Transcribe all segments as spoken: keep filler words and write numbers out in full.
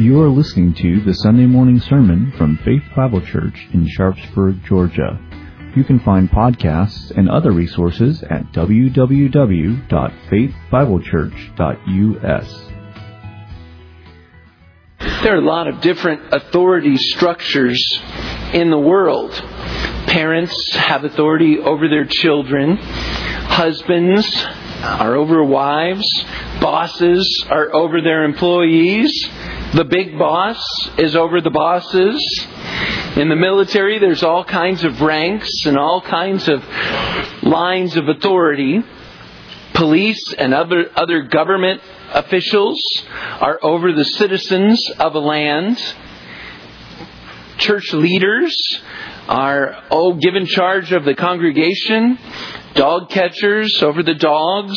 You are listening to the Sunday morning sermon from Faith Bible Church in Sharpsburg, Georgia. You can find podcasts and other resources at w w w dot faith bible church dot u s. There are a lot of different authority structures in the world. Parents have authority over their children. Husbands are over wives. Bosses are over their employees. The big boss is over the bosses. In the military, there's all kinds of ranks and all kinds of lines of authority. Police and other, other government officials are over the citizens of a land. Church leaders are, oh, given charge of the congregation. Dog catchers over the dogs.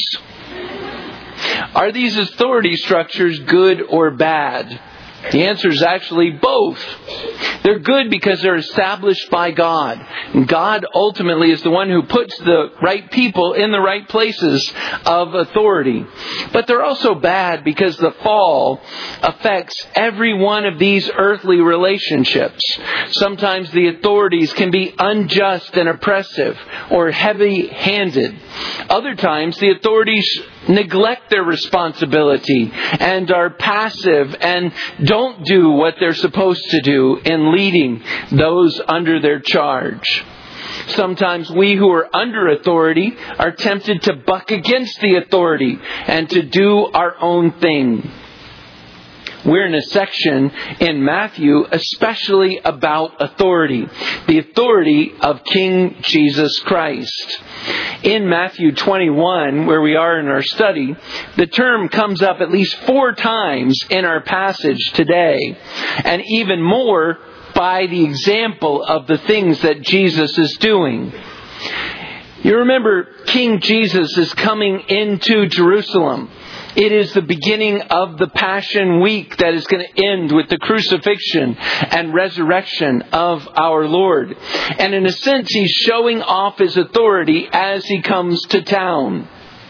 Are these authority structures good or bad? The answer is actually both. They're good because they're established by God. And God ultimately is the one who puts the right people in the right places of authority. But they're also bad because the fall affects every one of these earthly relationships. Sometimes the authorities can be unjust and oppressive or heavy-handed. Other times the authorities neglect their responsibility and are passive and don't do what they're supposed to do in leading those under their charge. Sometimes we who are under authority are tempted to buck against the authority and to do our own thing. We're in a section in Matthew especially about authority, the authority of King Jesus Christ. In Matthew twenty-one, where we are in our study, the term comes up at least four times in our passage today, and even more by the example of the things that Jesus is doing. You remember, King Jesus is coming into Jerusalem. It is the beginning of the Passion Week that is going to end with the crucifixion and resurrection of our Lord. And in a sense, He's showing off His authority as He comes to town.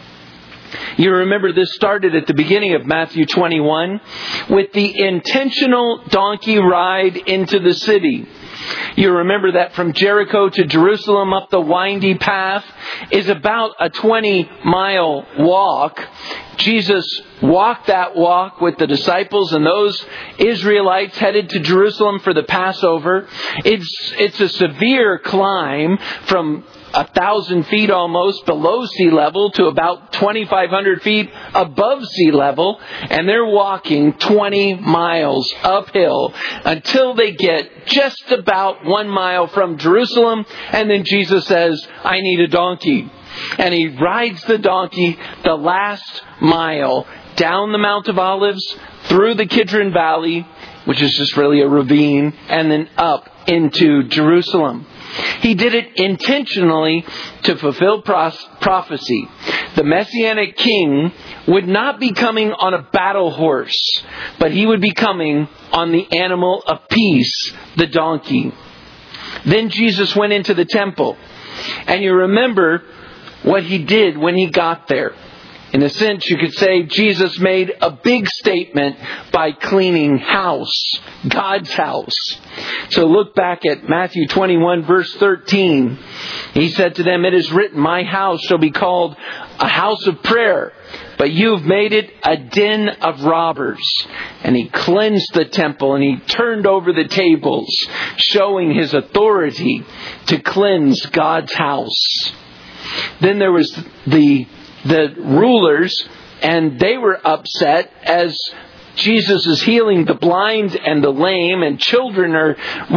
You remember this started at the beginning of Matthew twenty-one with the intentional donkey ride into the city. You remember that from Jericho to Jerusalem up the windy path is about a twenty mile walk. Jesus walked that walk with the disciples and those Israelites headed to Jerusalem for the Passover. It's, it's a severe climb from a thousand feet almost below sea level to about twenty-five hundred feet above sea level. And they're walking twenty miles uphill until they get just about one mile from Jerusalem. And then Jesus says, I need a donkey. And He rides the donkey the last mile down the Mount of Olives, through the Kidron Valley, which is just really a ravine, and then up into Jerusalem. He did it intentionally to fulfill prophecy. The Messianic King would not be coming on a battle horse, but He would be coming on the animal of peace, the donkey. Then Jesus went into the temple. And you remember what He did when He got there. In a sense, you could say Jesus made a big statement by cleaning house, God's house. So look back at Matthew twenty-one, verse thirteen. He said to them, it is written, my house shall be called a house of prayer, but you've made it a den of robbers. And He cleansed the temple and He turned over the tables, showing His authority to cleanse God's house. Then there was the the rulers, and they were upset as Jesus is healing the blind and the lame, and children are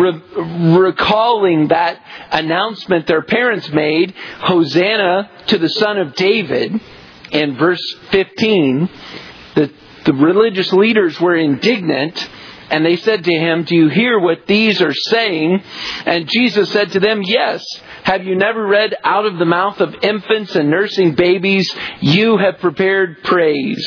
re- recalling that announcement their parents made, Hosanna to the Son of David, in verse fifteen. The, the religious leaders were indignant, and they said to Him, do you hear what these are saying? And Jesus said to them, yes. Have you never read, out of the mouth of infants and nursing babies, you have prepared praise?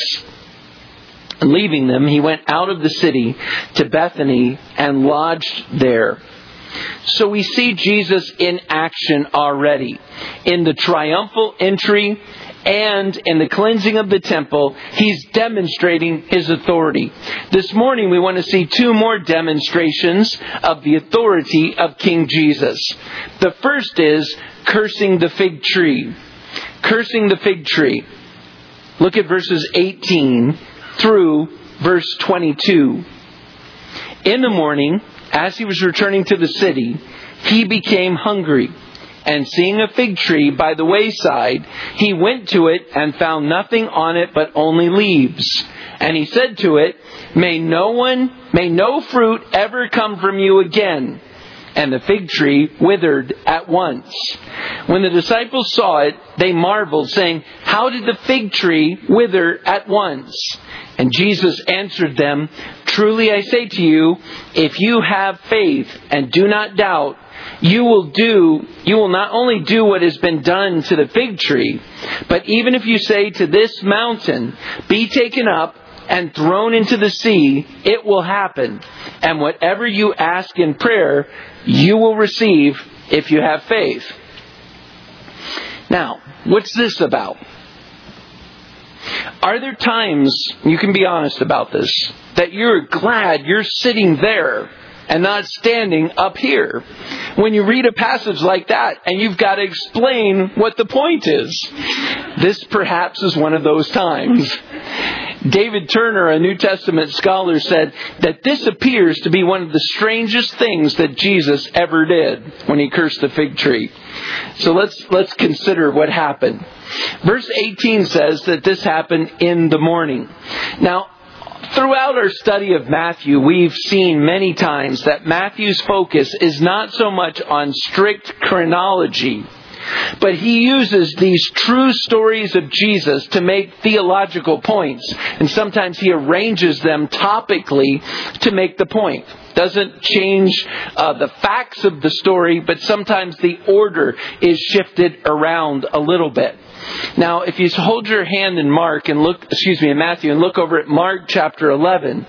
And leaving them, He went out of the city to Bethany and lodged there. So we see Jesus in action already. In the triumphal entry and in the cleansing of the temple, He's demonstrating His authority. This morning we want to see two more demonstrations of the authority of King Jesus. The first is cursing the fig tree. Cursing the fig tree. Look at verses eighteen through verse twenty-two. In the morning, as He was returning to the city, He became hungry. And seeing a fig tree by the wayside, He went to it and found nothing on it but only leaves. And He said to it, May no one, may no fruit ever come from you again. And the fig tree withered at once. When the disciples saw it, they marveled, saying, How did the fig tree wither at once? And Jesus answered them, Truly I say to you, if you have faith and do not doubt, you will do, you will not only do what has been done to the fig tree, but even if you say to this mountain, Be taken up and thrown into the sea, it will happen. And whatever you ask in prayer, you will receive if you have faith. Now, what's this about? Are there times, you can be honest about this, that you're glad you're sitting there and not standing up here? When you read a passage like that and you've got to explain what the point is. This perhaps is one of those times. David Turner, a New Testament scholar, said that this appears to be one of the strangest things that Jesus ever did when He cursed the fig tree. So let's let's consider what happened. Verse eighteen says that this happened in the morning. Now, throughout our study of Matthew, we've seen many times that Matthew's focus is not so much on strict chronology, but he uses these true stories of Jesus to make theological points. And sometimes he arranges them topically to make the point. Doesn't change uh, the facts of the story, but sometimes the order is shifted around a little bit. Now, if you hold your hand in Mark and look, excuse me, in Matthew and look over at Mark chapter eleven,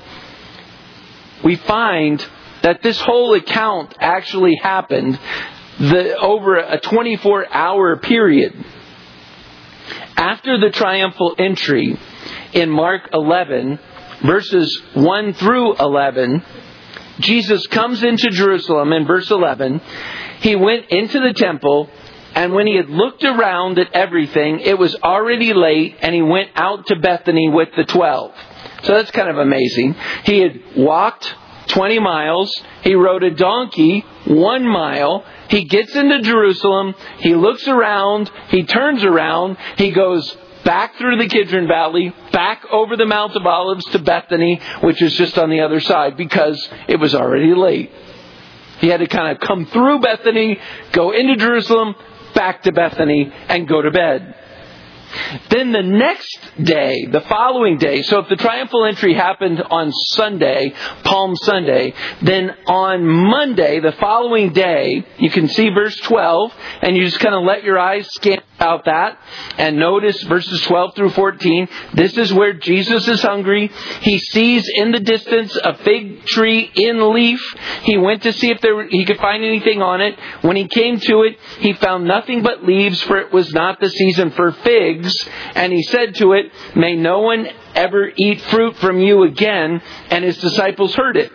we find that this whole account actually happened the, over a twenty-four hour period. After the triumphal entry in Mark eleven, verses one through eleven, Jesus comes into Jerusalem in verse eleven. He went into the temple, and when he had looked around at everything, it was already late, and he went out to Bethany with the twelve. So that's kind of amazing. He had walked twenty miles. He rode a donkey one mile. He gets into Jerusalem. He looks around. He turns around. He goes back through the Kidron Valley, back over the Mount of Olives to Bethany, which is just on the other side, because it was already late. He had to kind of come through Bethany, go into Jerusalem, back to Bethany, and go to bed. Then the next day, the following day, so if the triumphal entry happened on Sunday, Palm Sunday, then on Monday, the following day, you can see verse twelve, and you just kind of let your eyes scan out that, and notice verses twelve through fourteen. This is where Jesus is hungry. He sees in the distance a fig tree in leaf. He went to see if there he could find anything on it. When he came to it, he found nothing but leaves, for it was not the season for figs. And he said to it, May no one ever eat fruit from you again. And his disciples heard it.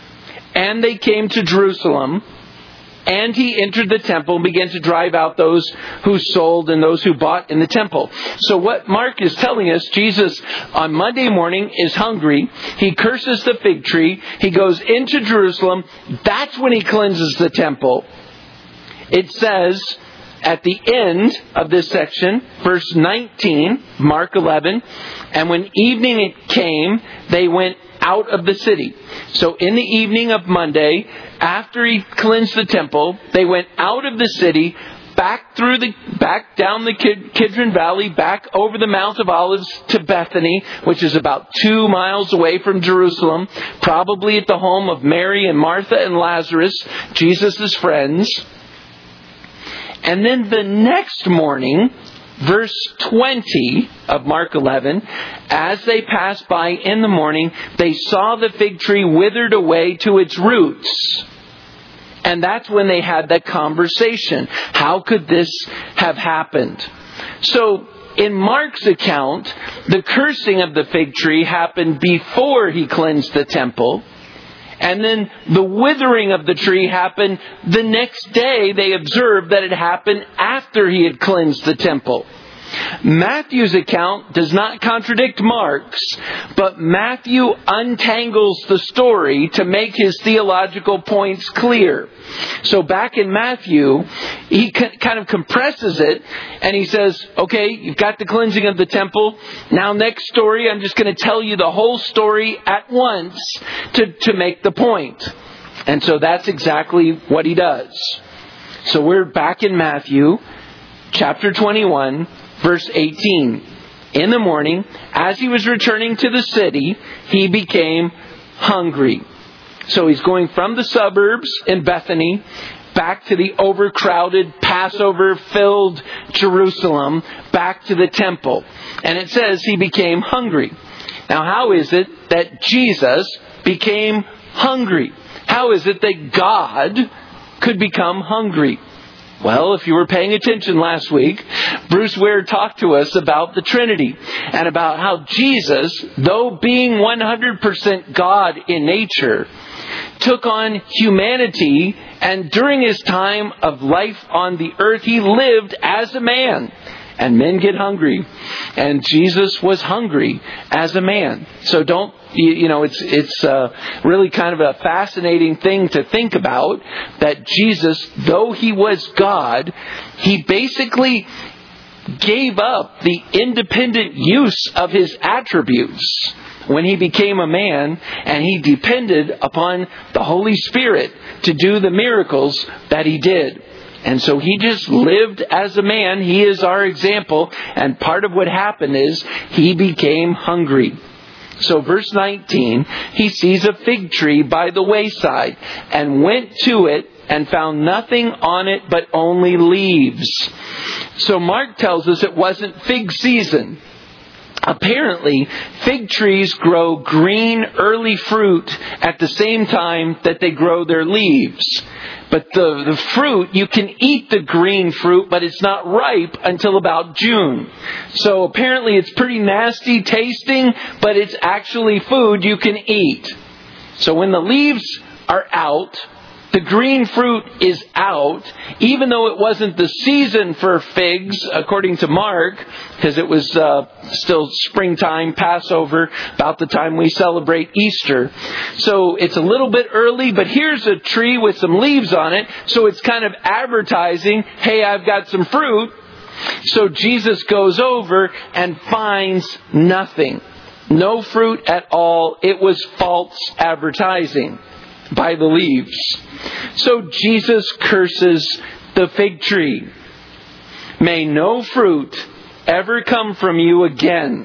And they came to Jerusalem. And he entered the temple and began to drive out those who sold and those who bought in the temple. So what Mark is telling us, Jesus on Monday morning is hungry. He curses the fig tree. He goes into Jerusalem. That's when he cleanses the temple. It says at the end of this section, verse nineteen, Mark eleven, and when evening it came, they went out of the city. So in the evening of Monday, after he cleansed the temple, they went out of the city, back through the, back down the Kidron Valley, back over the Mount of Olives to Bethany, which is about two miles away from Jerusalem, probably at the home of Mary and Martha and Lazarus, Jesus' friends. And then the next morning, verse twenty of Mark eleven, as they passed by in the morning, they saw the fig tree withered away to its roots. And that's when they had that conversation. How could this have happened? So In Mark's account, the cursing of the fig tree happened before he cleansed the temple. And then the withering of the tree happened the next day. They observed that it happened after he had cleansed the temple. Matthew's account does not contradict Mark's, but Matthew untangles the story to make his theological points clear. So back in Matthew, he kind of compresses it, and he says, okay, you've got the cleansing of the temple. Now next story, I'm just going to tell you the whole story at once to, to make the point. And so that's exactly what he does. So we're back in Matthew, chapter twenty-one, verse eighteen. In the morning, as he was returning to the city, he became hungry. So he's going from the suburbs in Bethany back to the overcrowded, Passover-filled Jerusalem, back to the temple. And it says he became hungry. Now, how is it that Jesus became hungry? How is it that God could become hungry? Well, if you were paying attention last week, Bruce Ware talked to us about the Trinity and about how Jesus, though being one hundred percent God in nature, took on humanity, and during his time of life on the earth, he lived as a man. And men get hungry. And Jesus was hungry as a man. So don't, you, you know, it's it's uh, really kind of a fascinating thing to think about, that Jesus, though he was God, he basically gave up the independent use of his attributes when he became a man, and he depended upon the Holy Spirit to do the miracles that he did. And so he just lived as a man. He is our example. And part of what happened is he became hungry. So verse nineteen, he sees a fig tree by the wayside and went to it and found nothing on it but only leaves. So Mark tells us it wasn't fig season. Apparently, fig trees grow green early fruit at the same time that they grow their leaves. But the, the fruit, you can eat the green fruit, but it's not ripe until about June. So apparently it's pretty nasty tasting, but it's actually food you can eat. So when the leaves are out, the green fruit is out, even though it wasn't the season for figs, according to Mark, because it was uh, still springtime, Passover, about the time we celebrate Easter. So it's a little bit early, but here's a tree with some leaves on it, so it's kind of advertising, hey, I've got some fruit. So Jesus goes over and finds nothing. No fruit at all. It was false advertising by the leaves. So Jesus curses the fig tree. May no fruit ever come from you again.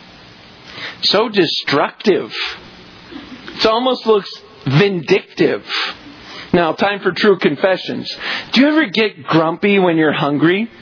So destructive. It almost looks vindictive. Now, time for true confessions. Do you ever get grumpy when you're hungry?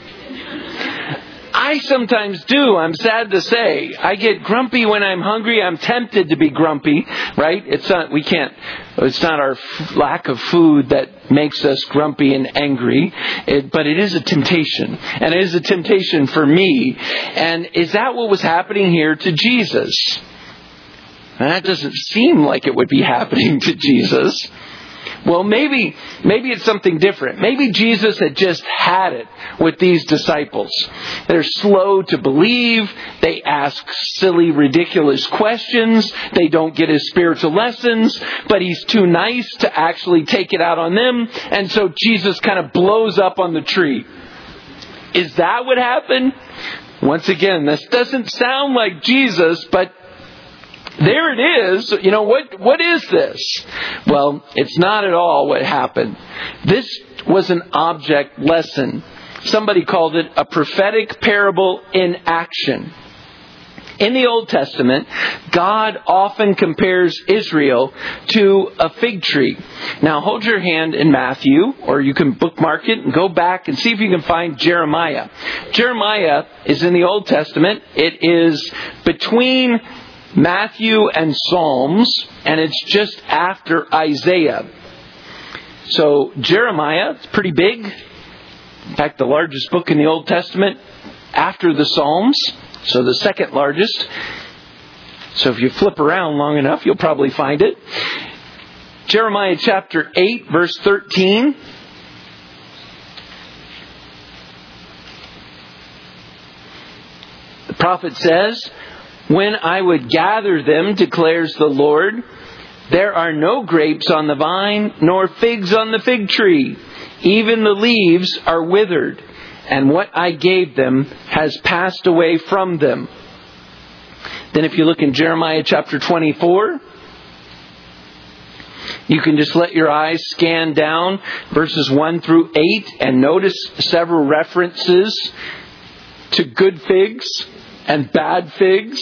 I sometimes do. I'm sad to say. I get grumpy when I'm hungry. I'm tempted to be grumpy, right? It's not, we can't, it's not our f- lack of food that makes us grumpy and angry, it, but it is a temptation. And it is a temptation for me. And is that what was happening here to Jesus? And that doesn't seem like it would be happening to Jesus. Well, maybe maybe it's something different. Maybe Jesus had just had it with these disciples. They're slow to believe. They ask silly, ridiculous questions. They don't get his spiritual lessons, but he's too nice to actually take it out on them. And so Jesus kind of blows up on the tree. Is that what happened? Once again, this doesn't sound like Jesus, but there it is. You know, what? what is this? Well, it's not at all what happened. This was an object lesson. Somebody called it a prophetic parable in action. In the Old Testament, God often compares Israel to a fig tree. Now, hold your hand in Matthew, or you can bookmark it and go back and see if you can find Jeremiah. Jeremiah is in the Old Testament. It is between Matthew and Psalms, and it's just after Isaiah. So Jeremiah, it's pretty big. In fact, the largest book in the Old Testament. after the Psalms, so the second largest. So if you flip around long enough, you'll probably find it. Jeremiah chapter eight, verse thirteen. The prophet says, "When I would gather them, declares the Lord, there are no grapes on the vine, nor figs on the fig tree. Even the leaves are withered, and what I gave them has passed away from them." Then if you look in Jeremiah chapter twenty-four, you can just let your eyes scan down verses one through eight and notice several references to good figs and bad figs.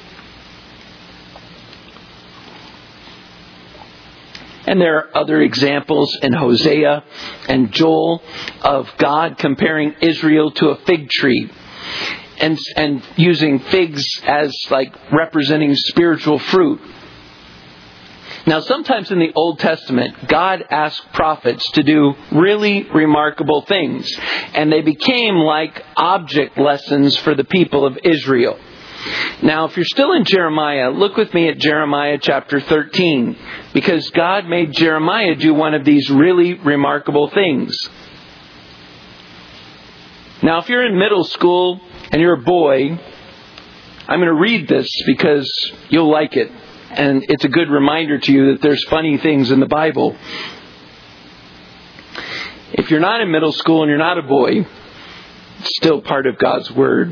And there are other examples in Hosea and Joel of God comparing Israel to a fig tree and, and using figs as like representing spiritual fruit. Now, sometimes in the Old Testament, God asked prophets to do really remarkable things, and they became like object lessons for the people of Israel. Now, if you're still in Jeremiah, look with me at Jeremiah chapter thirteen, because God made Jeremiah do one of these really remarkable things. Now, if you're in middle school and you're a boy, I'm going to read this because you'll like it. And it's a good reminder to you that there's funny things in the Bible. If you're not in middle school and you're not a boy, it's still part of God's Word.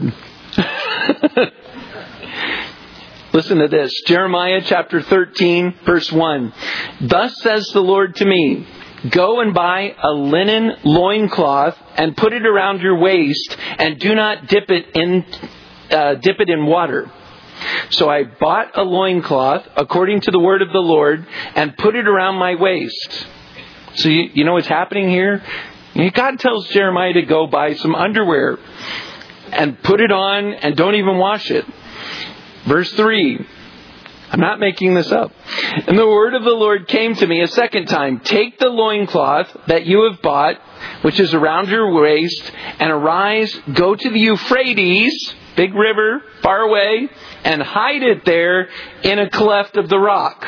Listen to this. Jeremiah chapter thirteen, verse one. "Thus says the Lord to me, go and buy a linen loincloth and put it around your waist, and do not dip it in, uh, dip it in water. So I bought a loincloth according to the word of the Lord and put it around my waist." So you, you know what's happening here? God tells Jeremiah to go buy some underwear and put it on and don't even wash it. Verse three. I'm not making this up. "And the word of the Lord came to me a second time. Take the loincloth that you have bought, which is around your waist, and arise, go to the Euphrates," big river, far away, "and hide it there in a cleft of the rock."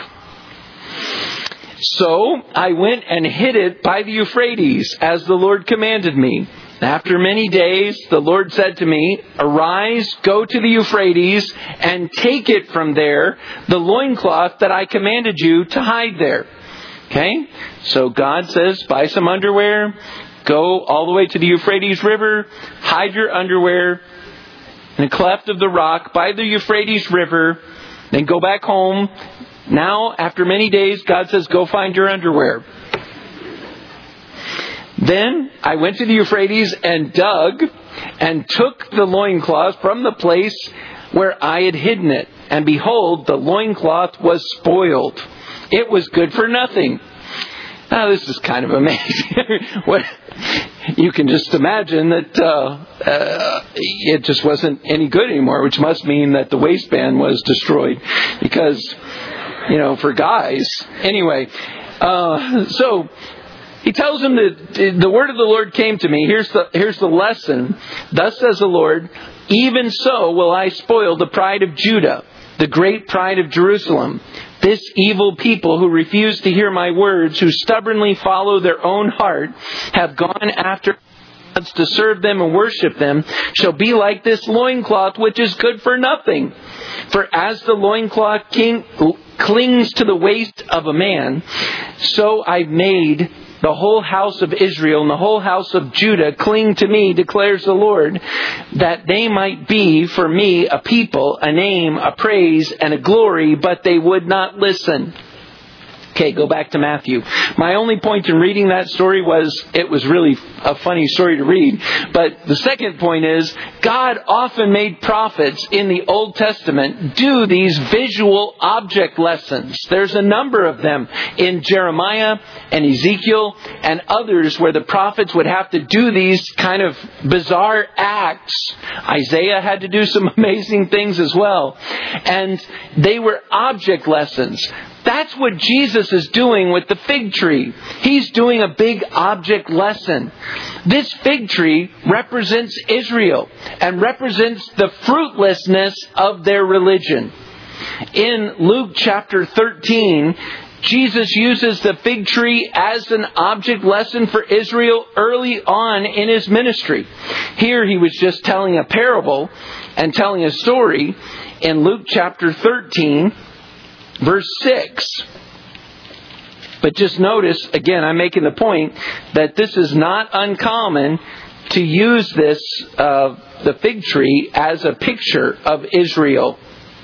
So I went and hid it by the Euphrates, as the Lord commanded me. After many days, the Lord said to me, "Arise, go to the Euphrates, and take it from there, the loincloth that I commanded you to hide there." Okay? So God says, buy some underwear, go all the way to the Euphrates River, hide your underwear in a cleft of the rock by the Euphrates River, then go back home. Now, after many days, God says, go find your underwear. Then I went to the Euphrates and dug and took the loincloth from the place where I had hidden it. And behold, the loincloth was spoiled. It was good for nothing. Now, this is kind of amazing. What, you can just imagine that uh, uh, it just wasn't any good anymore, which must mean that the waistband was destroyed. Because, you know, for guys. Anyway, uh, so he tells him that the word of the Lord came to me. Here's the, here's the lesson. "Thus says the Lord, even so will I spoil the pride of Judah, the great pride of Jerusalem. This evil people who refuse to hear my words, who stubbornly follow their own heart, have gone after gods to serve them and worship them, shall be like this loincloth, which is good for nothing. For as the loincloth king clings to the waist of a man, so I've made the whole house of Israel and the whole house of Judah cling to me, declares the Lord, that they might be for me a people, a name, a praise, and a glory, but they would not listen." Okay, go back to Matthew. My only point in reading that story was it was really a funny story to read. But the second point is God often made prophets in the Old Testament do these visual object lessons. There's a number of them in Jeremiah and Ezekiel and others where the prophets would have to do these kind of bizarre acts. Isaiah had to do some amazing things as well. And they were object lessons. That's what Jesus is doing with the fig tree. He's doing a big object lesson. This fig tree represents Israel and represents the fruitlessness of their religion. In Luke chapter thirteen, Jesus uses the fig tree as an object lesson for Israel early on in His ministry. Here He was just telling a parable and telling a story in Luke chapter thirteen, verse six. But just notice, again, I'm making the point that this is not uncommon to use this, uh, the fig tree, as a picture of Israel.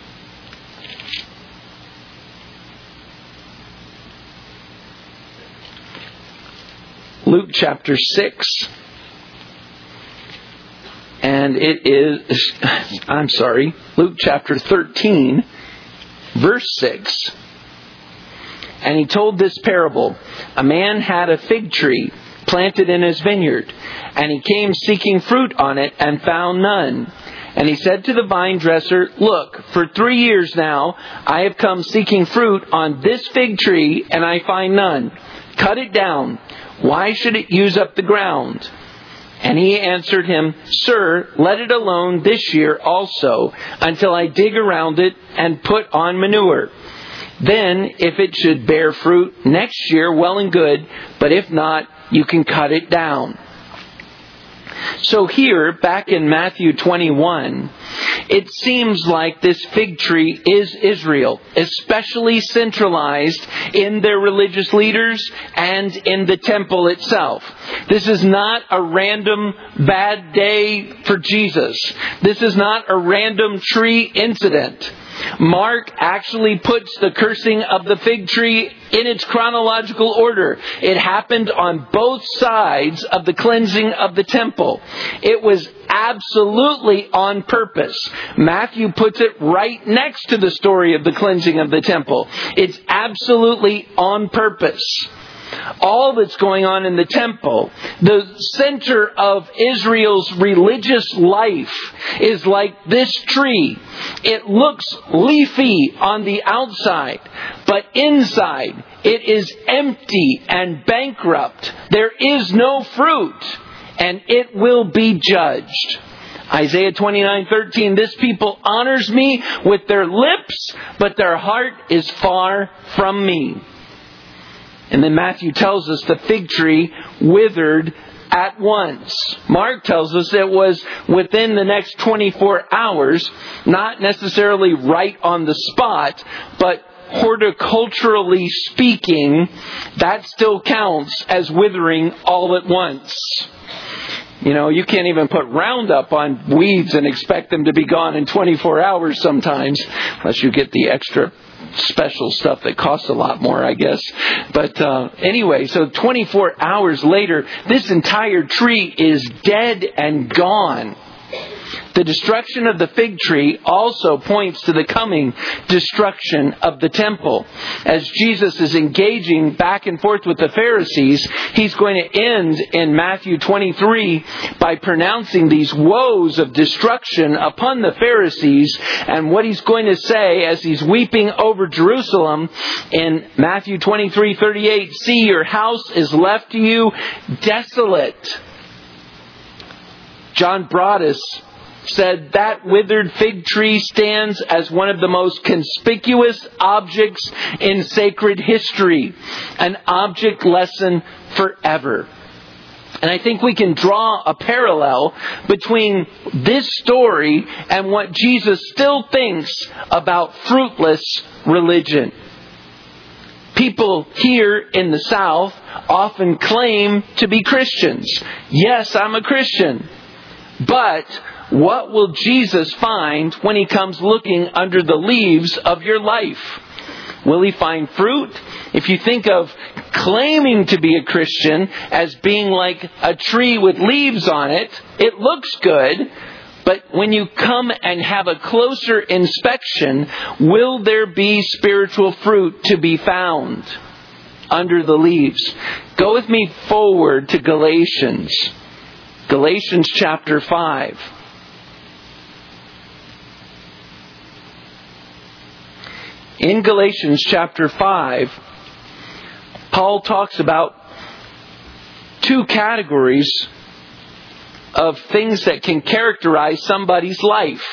Luke chapter six. And it is, I'm sorry, Luke chapter thirteen, verse six. And He told this parable. A man had a fig tree planted in his vineyard, and he came seeking fruit on it and found none. And he said to the vine dresser, "Look, for three years now I have come seeking fruit on this fig tree, and I find none. Cut it down. Why should it use up the ground?" And he answered him, "Sir, let it alone this year also, until I dig around it and put on manure. Then, if it should bear fruit next year, well and good, but if not, you can cut it down." So here, back in Matthew twenty-one, it seems like this fig tree is Israel, especially centralized in their religious leaders and in the temple itself. This is not a random bad day for Jesus. This is not a random tree incident. Mark actually puts the cursing of the fig tree in its chronological order. It happened on both sides of the cleansing of the temple. It was absolutely on purpose. Matthew puts it right next to the story of the cleansing of the temple. It's absolutely on purpose. All that's going on in the temple, the center of Israel's religious life, is like this tree. It looks leafy on the outside, but inside it is empty and bankrupt. There is no fruit, and it will be judged. Isaiah twenty-nine thirteen, "This people honors me with their lips, but their heart is far from me." And then Matthew tells us the fig tree withered at once. Mark tells us it was within the next twenty-four hours, not necessarily right on the spot, but horticulturally speaking, that still counts as withering all at once. You know, you can't even put Roundup on weeds and expect them to be gone in twenty-four hours sometimes, unless you get the extra special stuff that costs a lot more, I guess. But uh, anyway, so twenty-four hours later, this entire tree is dead and gone. The destruction of the fig tree also points to the coming destruction of the temple. As Jesus is engaging back and forth with the Pharisees, He's going to end in Matthew twenty-three by pronouncing these woes of destruction upon the Pharisees. And what He's going to say as He's weeping over Jerusalem in Matthew twenty-three thirty-eight, "See, your house is left to you desolate." John Broadus said that withered fig tree stands as one of the most conspicuous objects in sacred history, an object lesson forever. And I think we can draw a parallel between this story and what Jesus still thinks about fruitless religion. People here in the South often claim to be Christians. Yes, I'm a Christian. But what will Jesus find when He comes looking under the leaves of your life? Will He find fruit? If you think of claiming to be a Christian as being like a tree with leaves on it, it looks good. But when you come and have a closer inspection, will there be spiritual fruit to be found under the leaves? Go with me forward to Galatians. Galatians chapter five. In Galatians chapter five, Paul talks about two categories of things that can characterize somebody's life.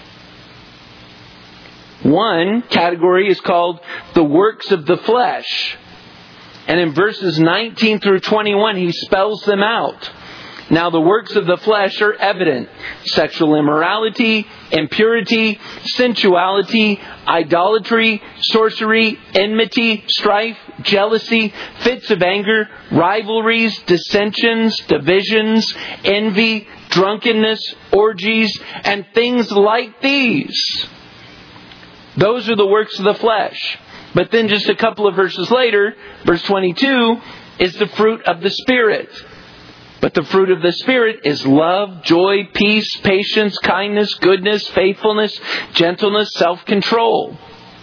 One category is called the works of the flesh. And in verses nineteen through twenty-one, he spells them out. Now the works of the flesh are evident: sexual immorality, impurity, sensuality, idolatry, sorcery, enmity, strife, jealousy, fits of anger, rivalries, dissensions, divisions, envy, drunkenness, orgies, and things like these. Those are the works of the flesh. But then just a couple of verses later, verse twenty-two, is the fruit of the Spirit. But the fruit of the Spirit is love, joy, peace, patience, kindness, goodness, faithfulness, gentleness, self-control.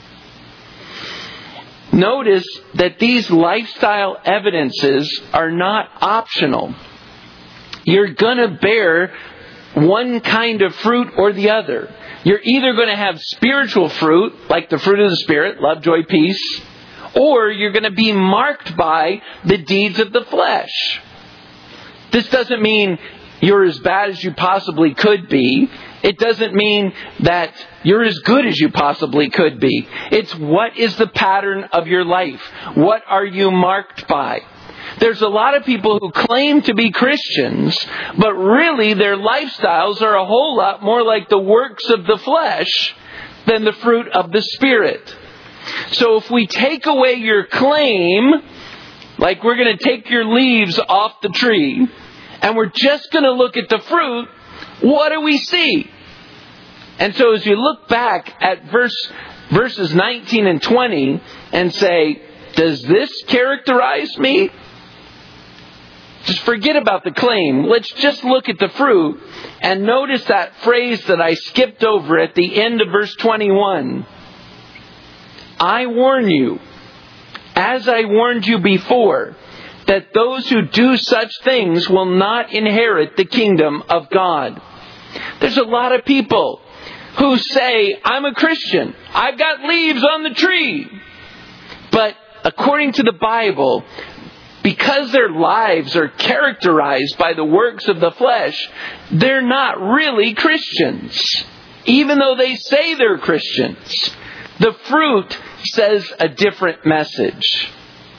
Notice that these lifestyle evidences are not optional. You're going to bear one kind of fruit or the other. You're either going to have spiritual fruit, like the fruit of the Spirit, love, joy, peace, or you're going to be marked by the deeds of the flesh. This doesn't mean you're as bad as you possibly could be. It doesn't mean that you're as good as you possibly could be. It's what is the pattern of your life? What are you marked by? There's a lot of people who claim to be Christians, but really their lifestyles are a whole lot more like the works of the flesh than the fruit of the Spirit. So if we take away your claim, like we're going to take your leaves off the tree, and we're just going to look at the fruit, what do we see? And so as you look back at verse verses nineteen and twenty and say, does this characterize me? Just forget about the claim. Let's just look at the fruit and notice that phrase that I skipped over at the end of verse twenty-one. I warn you, as I warned you before, that those who do such things will not inherit the kingdom of God. There's a lot of people who say, I'm a Christian. I've got leaves on the tree. But according to the Bible, because their lives are characterized by the works of the flesh, they're not really Christians. Even though they say they're Christians, the fruit says a different message.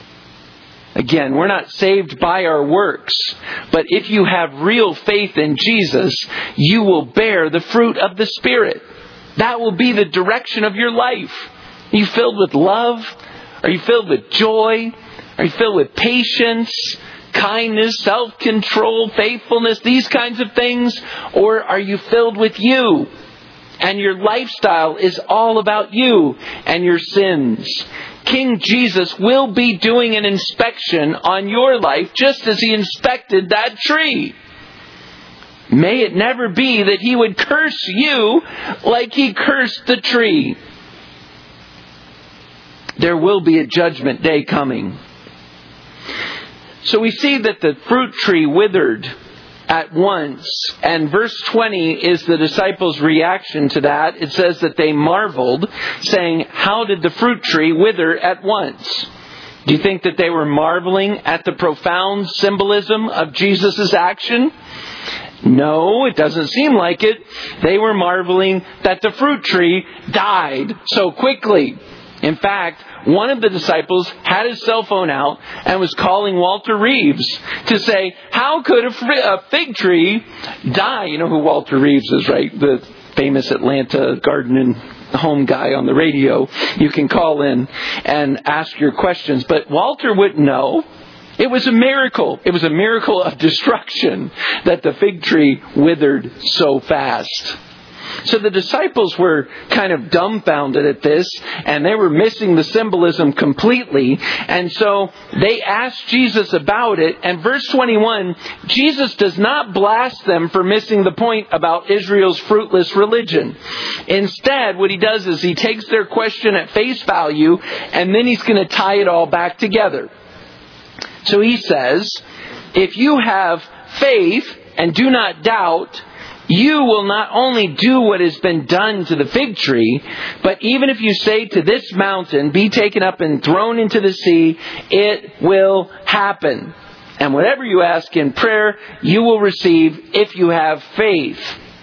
Again, we're not saved by our works, but if you have real faith in Jesus, you will bear the fruit of the Spirit. That will be the direction of your life. Are you filled with love? Are you filled with joy? Are you filled with patience, kindness, self-control, faithfulness, these kinds of things? Or are you filled with you? And your lifestyle is all about you and your sins. King Jesus will be doing an inspection on your life just as He inspected that tree. May it never be that He would curse you like He cursed the tree. There will be a judgment day coming. So we see that the fruit tree withered at once. And verse twenty is the disciples' reaction to that. It says that they marveled, saying, how did the fruit tree wither at once? Do you think that they were marveling at the profound symbolism of Jesus' action? No, it doesn't seem like it. They were marveling that the fruit tree died so quickly. In fact, one of the disciples had his cell phone out and was calling Walter Reeves to say, how could a fig tree die? You know who Walter Reeves is, right? The famous Atlanta garden and home guy on the radio. You can call in and ask your questions. But Walter wouldn't know. It was a miracle. It was a miracle of destruction that the fig tree withered so fast. So the disciples were kind of dumbfounded at this, and they were missing the symbolism completely. And so they asked Jesus about it. And verse twenty-one, Jesus does not blast them for missing the point about Israel's fruitless religion. Instead, what He does is He takes their question at face value, and then He's going to tie it all back together. So He says, if you have faith and do not doubt, you will not only do what has been done to the fig tree, but even if you say to this mountain, be taken up and thrown into the sea, it will happen. And whatever you ask in prayer, you will receive if you have faith.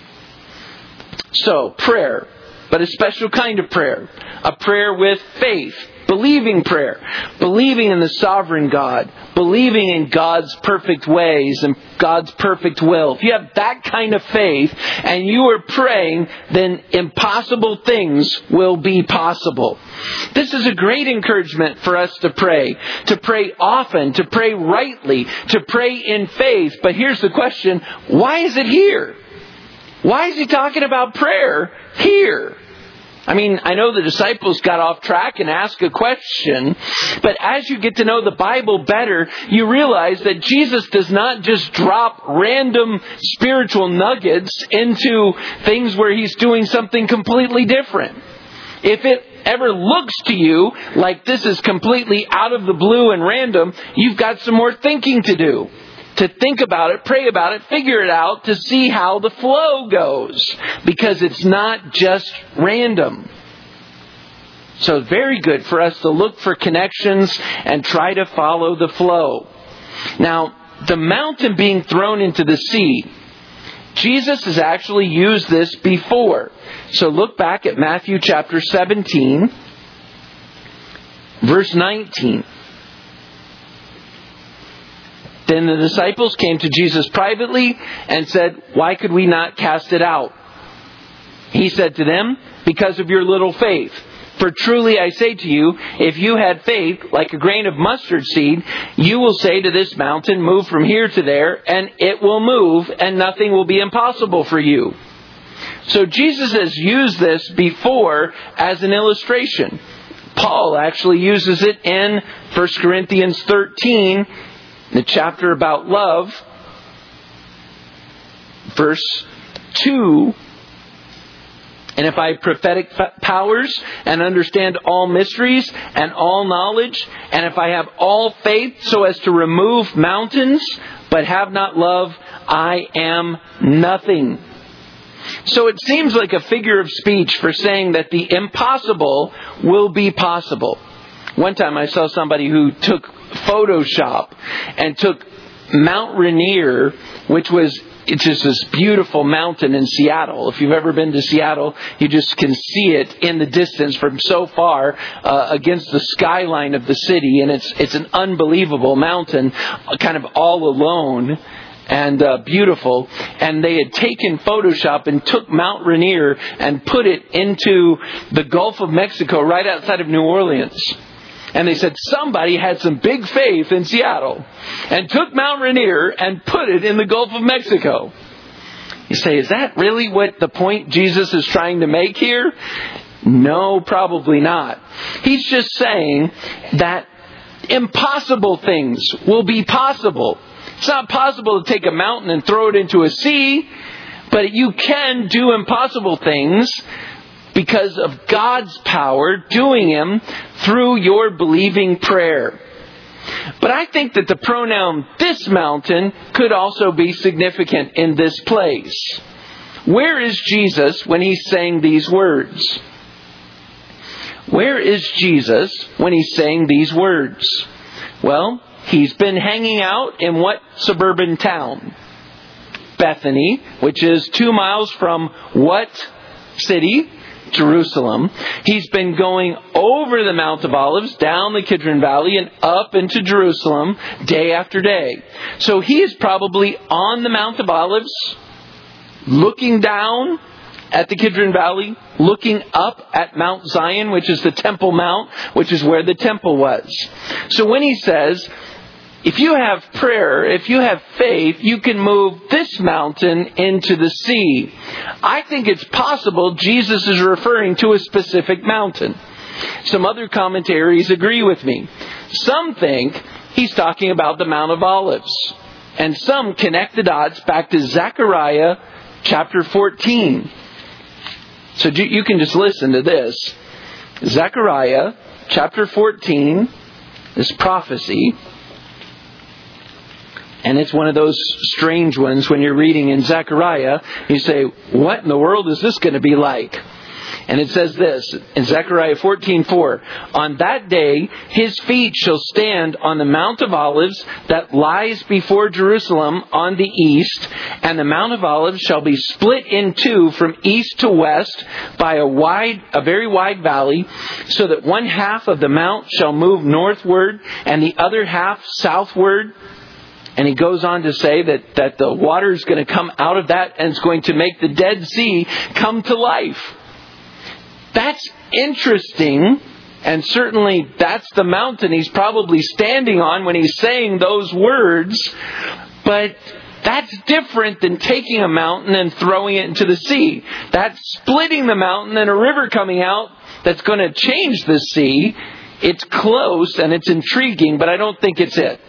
So, prayer, but a special kind of prayer. A prayer with faith. Believing prayer. Believing in the sovereign God. Believing in God's perfect ways and God's perfect will. If you have that kind of faith and you are praying, then impossible things will be possible. This is a great encouragement for us to pray. To pray often. To pray rightly. To pray in faith. But here's the question. Why is it here? Why is he talking about prayer here? I mean, I know the disciples got off track and asked a question, but as you get to know the Bible better, you realize that Jesus does not just drop random spiritual nuggets into things where he's doing something completely different. If it ever looks to you like this is completely out of the blue and random, you've got some more thinking to do. To think about it, pray about it, figure it out, to see how the flow goes. Because it's not just random. So very good for us to look for connections and try to follow the flow. Now, the mountain being thrown into the sea, Jesus has actually used this before. So look back at Matthew chapter seventeen, verse nineteen. Then the disciples came to Jesus privately and said, why could we not cast it out? He said to them, because of your little faith. For truly I say to you, if you had faith like a grain of mustard seed, you will say to this mountain, move from here to there, and it will move, and nothing will be impossible for you. So Jesus has used this before as an illustration. Paul actually uses it in First Corinthians thirteen, the chapter about love, verse two. And if I have prophetic powers and understand all mysteries and all knowledge, and if I have all faith so as to remove mountains, but have not love, I am nothing. So it seems like a figure of speech for saying that the impossible will be possible. One time I saw somebody who took Photoshop and took Mount Rainier, which was it's just this beautiful mountain in Seattle. If you've ever been to Seattle, you just can see it in the distance from so far uh, against the skyline of the city. And it's it's an unbelievable mountain, kind of all alone and uh, beautiful. And they had taken Photoshop and took Mount Rainier and put it into the Gulf of Mexico right outside of New Orleans. And they said somebody had some big faith in Seattle and took Mount Rainier and put it in the Gulf of Mexico. You say, is that really what the point Jesus is trying to make here? No, probably not. He's just saying that impossible things will be possible. It's not possible to take a mountain and throw it into a sea, but you can do impossible things because of God's power doing them through your believing prayer. But I think that the pronoun this mountain could also be significant in this place. Where is Jesus when he's saying these words? Where is Jesus when he's saying these words? Well, he's been hanging out in what suburban town? Bethany, which is two miles from what city? Jerusalem. He's been going over the Mount of Olives, down the Kidron Valley, and up into Jerusalem day after day. So he is probably on the Mount of Olives, looking down at the Kidron Valley, looking up at Mount Zion, which is the Temple Mount, which is where the temple was. So when he says, if you have prayer, if you have faith, you can move this mountain into the sea. I think it's possible Jesus is referring to a specific mountain. Some other commentaries agree with me. Some think he's talking about the Mount of Olives. And some connect the dots back to Zechariah chapter fourteen. So you can just listen to this. Zechariah chapter fourteen, this prophecy. And it's one of those strange ones when you're reading in Zechariah. You say, what in the world is this going to be like? And it says this in Zechariah fourteen four. On that day, his feet shall stand on the Mount of Olives that lies before Jerusalem on the east. And the Mount of Olives shall be split in two from east to west by a wide, a very wide valley, so that one half of the mount shall move northward and the other half southward. And he goes on to say that, that the water is going to come out of that and it's going to make the Dead Sea come to life. That's interesting, and certainly that's the mountain he's probably standing on when he's saying those words, but that's different than taking a mountain and throwing it into the sea. That's splitting the mountain and a river coming out that's going to change the sea. It's close and it's intriguing, but I don't think it's it.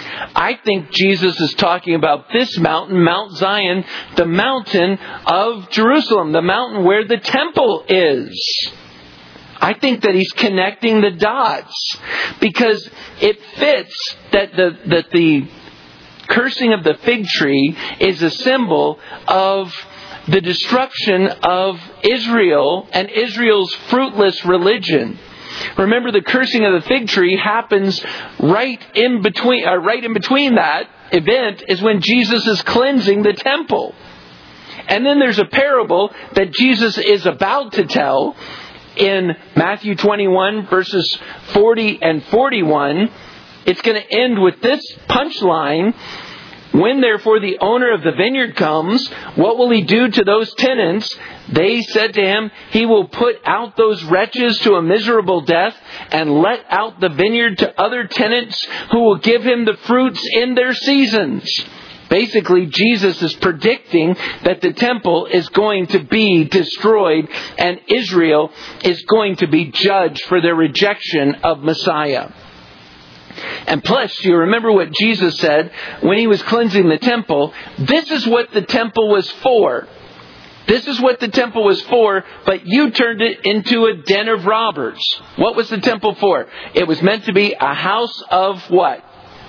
I think Jesus is talking about this mountain, Mount Zion, the mountain of Jerusalem, the mountain where the temple is. I think that he's connecting the dots because it fits that the, that the cursing of the fig tree is a symbol of the destruction of Israel and Israel's fruitless religion. Remember, the cursing of the fig tree happens right in between. Uh, right in between that event is when Jesus is cleansing the temple, and then there's a parable that Jesus is about to tell in Matthew twenty-one verses forty and forty-one. It's going to end with this punchline. When therefore the owner of the vineyard comes, what will he do to those tenants? They said to him, he will put out those wretches to a miserable death and let out the vineyard to other tenants who will give him the fruits in their seasons. Basically, Jesus is predicting that the temple is going to be destroyed and Israel is going to be judged for their rejection of Messiah. And plus, you remember what Jesus said when he was cleansing the temple. This is what the temple was for. This is what the temple was for, but you turned it into a den of robbers. What was the temple for? It was meant to be a house of what?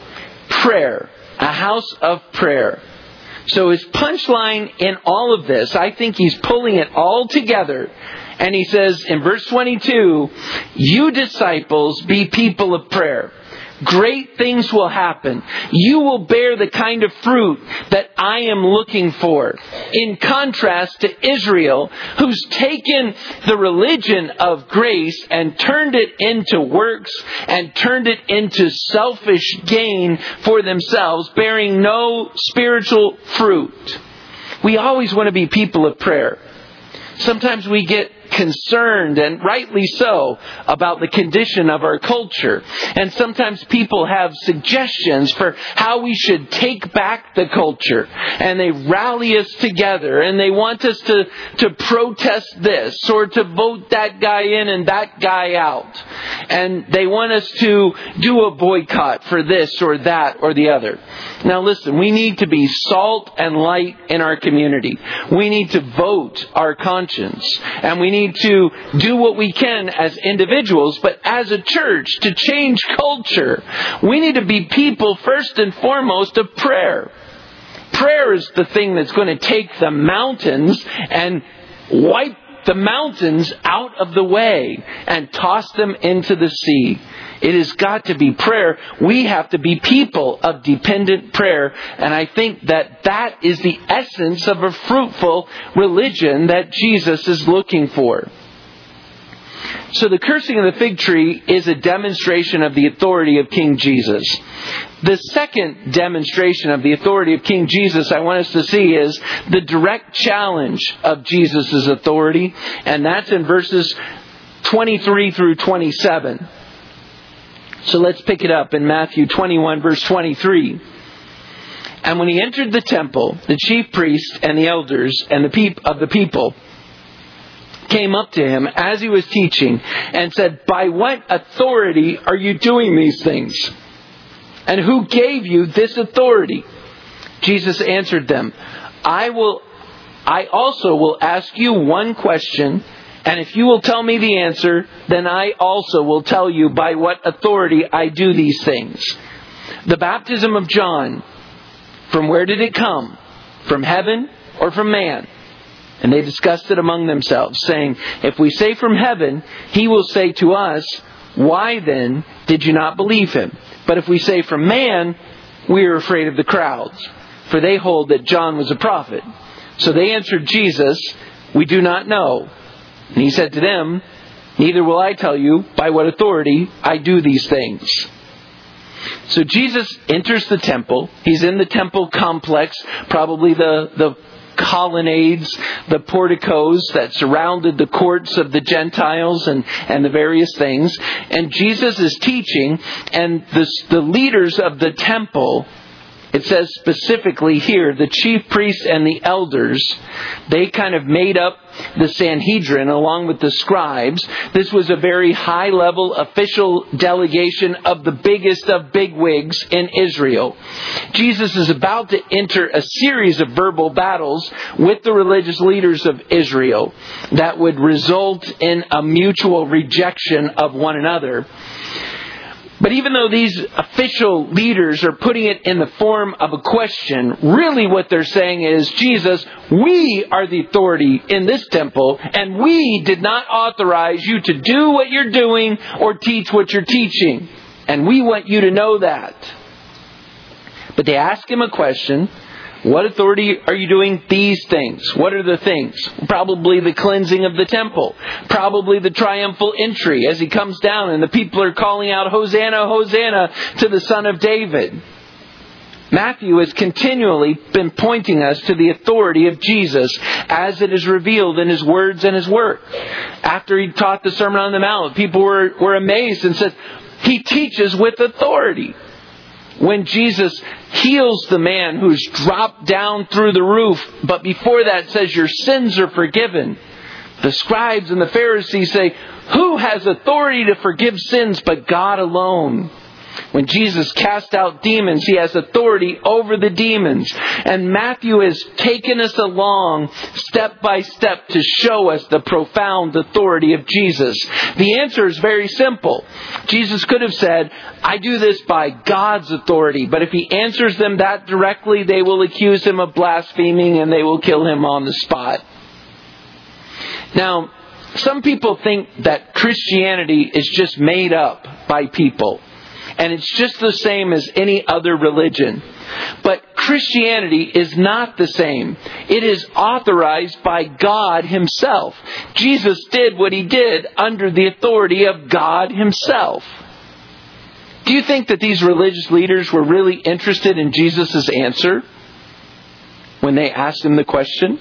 Prayer. A house of prayer. So his punchline in all of this, I think he's pulling it all together. And he says in verse twenty-two, you disciples be people of prayer. Great things will happen. You will bear the kind of fruit that I am looking for. In contrast to Israel, who's taken the religion of grace and turned it into works and turned it into selfish gain for themselves, bearing no spiritual fruit. We always want to be people of prayer. Sometimes we get concerned, and rightly so, about the condition of our culture. And sometimes people have suggestions for how we should take back the culture. And they rally us together and they want us to, to protest this or to vote that guy in and that guy out. And they want us to do a boycott for this or that or the other. Now listen, we need to be salt and light in our community. We need to vote our conscience. And we need to do what we can as individuals, but as a church, to change culture, we need to be people first and foremost of prayer. Prayer is the thing that's going to take the mountains and wipe the mountains out of the way and toss them into the sea. It has got to be prayer. We have to be people of dependent prayer. And I think that that is the essence of a fruitful religion that Jesus is looking for. So the cursing of the fig tree is a demonstration of the authority of King Jesus. The second demonstration of the authority of King Jesus I want us to see is the direct challenge of Jesus' authority. And that's in verses twenty-three through twenty-seven. So let's pick it up in Matthew twenty-one, verse twenty-three. And when he entered the temple, the chief priests and the elders and the peop- of the people came up to him as he was teaching and said, by what authority are you doing these things? And who gave you this authority? Jesus answered them, I will, I also will ask you one question. And if you will tell me the answer, then I also will tell you by what authority I do these things. The baptism of John, From where did it come? From heaven or from man? And they discussed it among themselves, saying, if we say from heaven, he will say to us, why then did you not believe him? But if we say from man, we are afraid of the crowds, for they hold that John was a prophet. So they answered Jesus, we do not know. And he said to them, neither will I tell you by what authority I do these things. So Jesus enters the temple. He's in the temple complex, probably the, the colonnades, the porticos that surrounded the courts of the Gentiles and, and the various things. And Jesus is teaching, and the, the leaders of the temple, it says specifically here, the chief priests and the elders, they kind of made up the Sanhedrin along with the scribes. This was a very high-level official delegation of the biggest of bigwigs in Israel. Jesus is about to enter a series of verbal battles with the religious leaders of Israel that would result in a mutual rejection of one another. But even though these official leaders are putting it in the form of a question, really what they're saying is, Jesus, we are the authority in this temple, and we did not authorize you to do what you're doing or teach what you're teaching. And we want you to know that. But they ask him a question. What authority are you doing these things? What are the things? Probably the cleansing of the temple. Probably the triumphal entry as he comes down and the people are calling out, Hosanna, Hosanna to the Son of David. Matthew has continually been pointing us to the authority of Jesus as it is revealed in his words and his work. After he taught the Sermon on the Mount, people were, were amazed and said, he teaches with authority. When Jesus heals the man who's dropped down through the roof, but before that says your sins are forgiven, the scribes and the Pharisees say, who has authority to forgive sins but God alone? When Jesus cast out demons, he has authority over the demons. And Matthew has taken us along step by step to show us the profound authority of Jesus. The answer is very simple. Jesus could have said, I do this by God's authority. But if he answers them that directly, they will accuse him of blaspheming and they will kill him on the spot. Now, some people think that Christianity is just made up by people. And it's just the same as any other religion. But Christianity is not the same. It is authorized by God himself. Jesus did what he did under the authority of God himself. Do you think that these religious leaders were really interested in Jesus' answer when they asked him the question?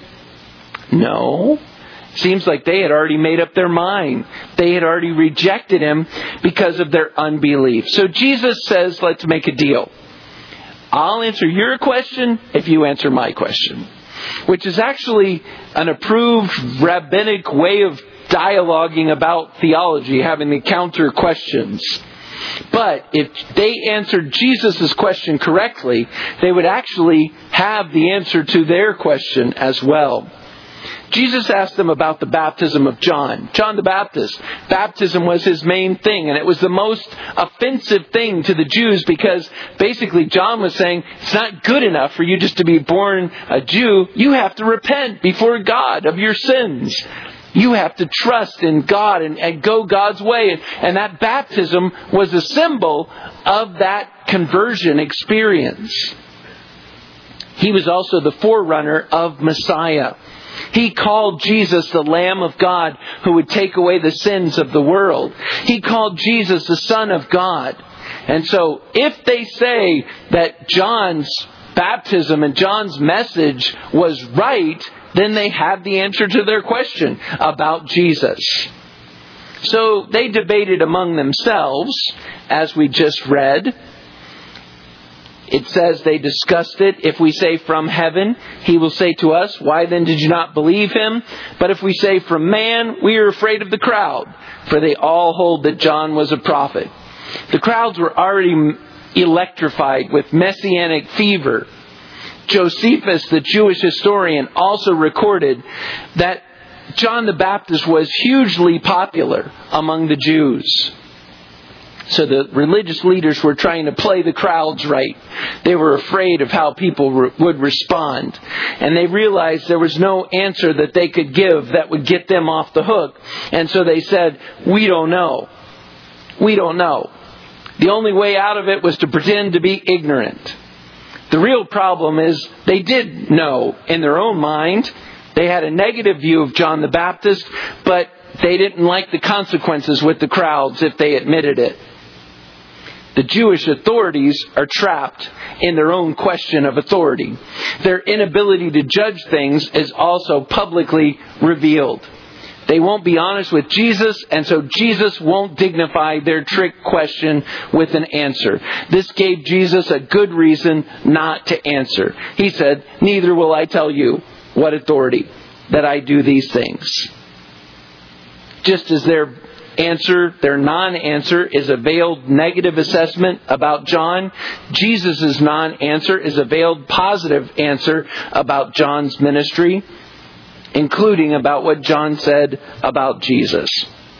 No. Seems like they had already made up their mind. They had already rejected him because of their unbelief. So Jesus says, let's make a deal. I'll answer your question if you answer my question. Which is actually an approved rabbinic way of dialoguing about theology, having the counter questions. But if they answered Jesus' question correctly, they would actually have the answer to their question as well. Jesus asked them about the baptism of John. John the Baptist. Baptism was his main thing, and it was the most offensive thing to the Jews because basically John was saying, it's not good enough for you just to be born a Jew. You have to repent before God of your sins. You have to trust in God and, and go God's way. And, and that baptism was a symbol of that conversion experience. He was also the forerunner of Messiah. He called Jesus the Lamb of God who would take away the sins of the world. He called Jesus the Son of God. And so if they say that John's baptism and John's message was right, then they have the answer to their question about Jesus. So they debated among themselves, as we just read. It says they discussed it. If we say from heaven, he will say to us, why then did you not believe him? But if we say from man, we are afraid of the crowd, for they all hold that John was a prophet. The crowds were already electrified with messianic fever. Josephus, the Jewish historian, also recorded that John the Baptist was hugely popular among the Jews. So the religious leaders were trying to play the crowds right. They were afraid of how people re- would respond. And they realized there was no answer that they could give that would get them off the hook. And so they said, we don't know. We don't know. The only way out of it was to pretend to be ignorant. The real problem is they did know in their own mind. They had a negative view of John the Baptist, but they didn't like the consequences with the crowds if they admitted it. The Jewish authorities are trapped in their own question of authority. Their inability to judge things is also publicly revealed. They won't be honest with Jesus, and so Jesus won't dignify their trick question with an answer. This gave Jesus a good reason not to answer. He said, neither will I tell you what authority that I do these things. Just as their answer, their non-answer is a veiled negative assessment about John, Jesus' non-answer is a veiled positive answer about John's ministry, including about what John said about Jesus.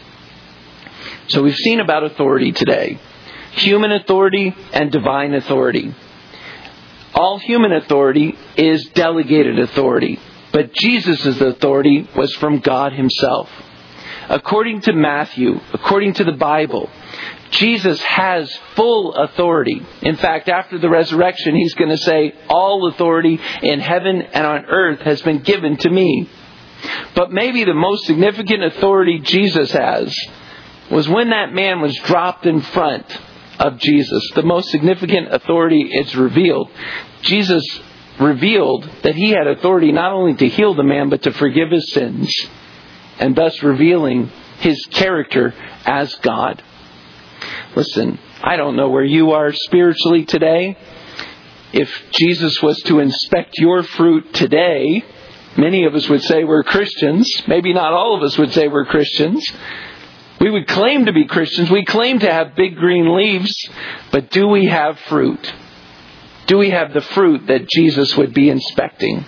So we've seen about authority today. Human authority and divine authority. All human authority is delegated authority, but Jesus' authority was from God Himself. According to Matthew, according to the Bible, Jesus has full authority. In fact, after the resurrection, He's going to say, all authority in heaven and on earth has been given to me. But maybe the most significant authority Jesus has was when that man was dropped in front of Jesus. The most significant authority is revealed. Jesus revealed that He had authority not only to heal the man, but to forgive his sins, and thus revealing His character as God. Listen, I don't know where you are spiritually today. If Jesus was to inspect your fruit today, many of us would say we're Christians. Maybe not all of us would say we're Christians. We would claim to be Christians. We claim to have big green leaves. But do we have fruit? Do we have the fruit that Jesus would be inspecting?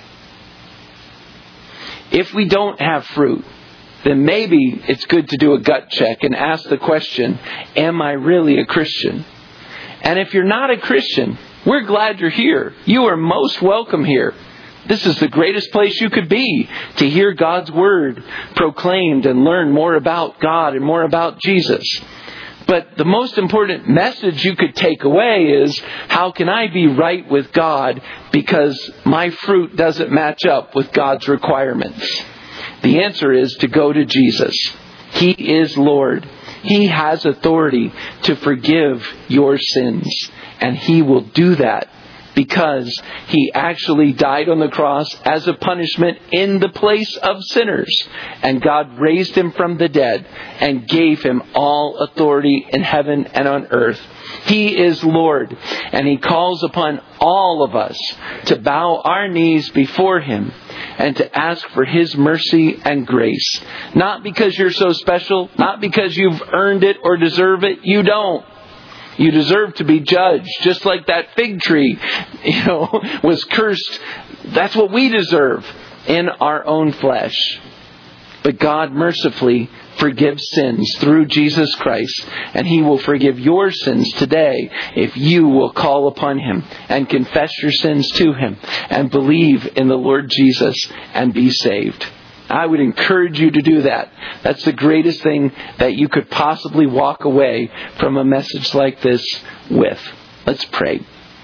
If we don't have fruit, then maybe it's good to do a gut check and ask the question, am I really a Christian? And if you're not a Christian, we're glad you're here. You are most welcome here. This is the greatest place you could be to hear God's Word proclaimed and learn more about God and more about Jesus. But the most important message you could take away is, how can I be right with God because my fruit doesn't match up with God's requirements? The answer is to go to Jesus. He is Lord. He has authority to forgive your sins. And He will do that because He actually died on the cross as a punishment in the place of sinners. And God raised Him from the dead and gave Him all authority in heaven and on earth. He is Lord, and He calls upon all of us to bow our knees before Him and to ask for His mercy and grace. Not because you're so special, not because you've earned it or deserve it. You don't. You deserve to be judged, just like that fig tree, you know, was cursed. That's what we deserve in our own flesh. But God mercifully forgives sins through Jesus Christ, and He will forgive your sins today if you will call upon Him and confess your sins to Him and believe in the Lord Jesus and be saved. I would encourage you to do that. That's the greatest thing that you could possibly walk away from a message like this with. Let's pray.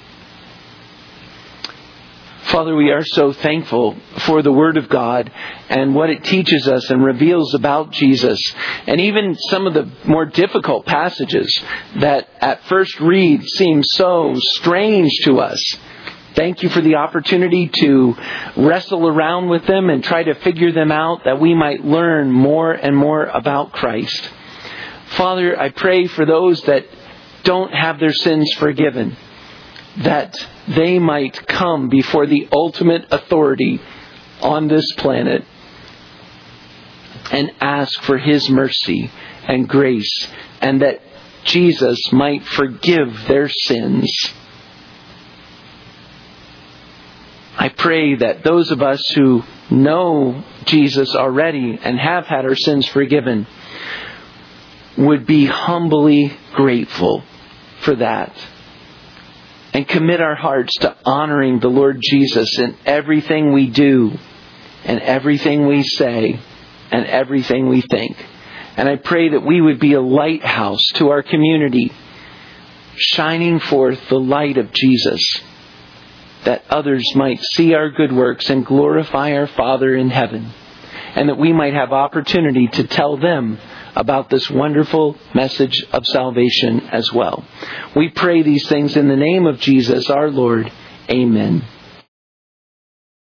Father, we are so thankful for the Word of God and what it teaches us and reveals about Jesus. And even some of the more difficult passages that at first read seem so strange to us. Thank You for the opportunity to wrestle around with them and try to figure them out, that we might learn more and more about Christ. Father, I pray for those that don't have their sins forgiven, that they might come before the ultimate authority on this planet and ask for His mercy and grace, and that Jesus might forgive their sins. I pray that those of us who know Jesus already and have had our sins forgiven would be humbly grateful for that. And commit our hearts to honoring the Lord Jesus in everything we do, and everything we say, and everything we think. And I pray that we would be a lighthouse to our community, shining forth the light of Jesus, that others might see our good works and glorify our Father in heaven, and that we might have opportunity to tell them about this wonderful message of salvation as well. We pray these things in the name of Jesus our Lord. Amen.